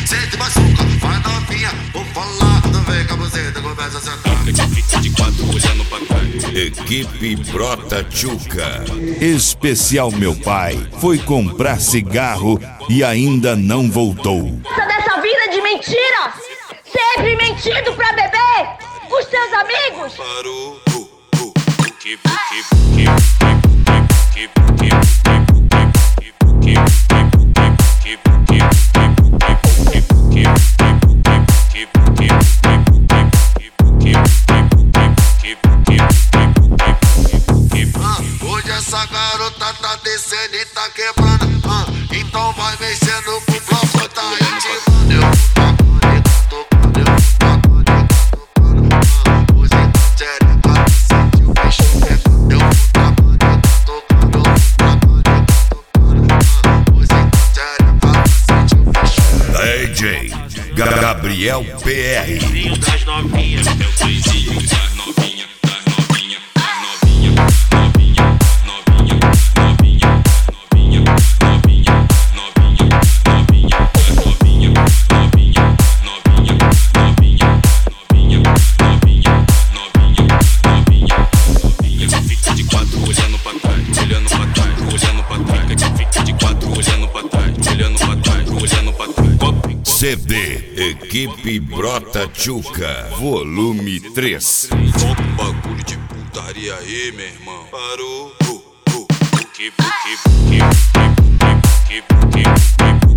sente machuca, vai novinha, vou falar, não vem com a buzeta, começa a sentar. De quatro olhando pra trás. Equipe Brota Tchuca. Especial meu pai foi comprar cigarro e ainda não voltou. Dessa vida de mentira, sempre mentindo pra beber com os seus amigos. Parou. Hoje essa garota tá descendo e tá quebrando, então vai mexendo pro bloco, tá intimando. Eu tô tocando, hoje tá xereca, sente o bicho pegando. Eu tô tocando, hoje tá xereca, sente o bicho pegando. DJ Gabriel PR. Das novinhas, é o coisinho das novinhas. CD Equipe Brota Tchuca, volume 3. Só um bagulho de putaria aí, meu irmão. Parou.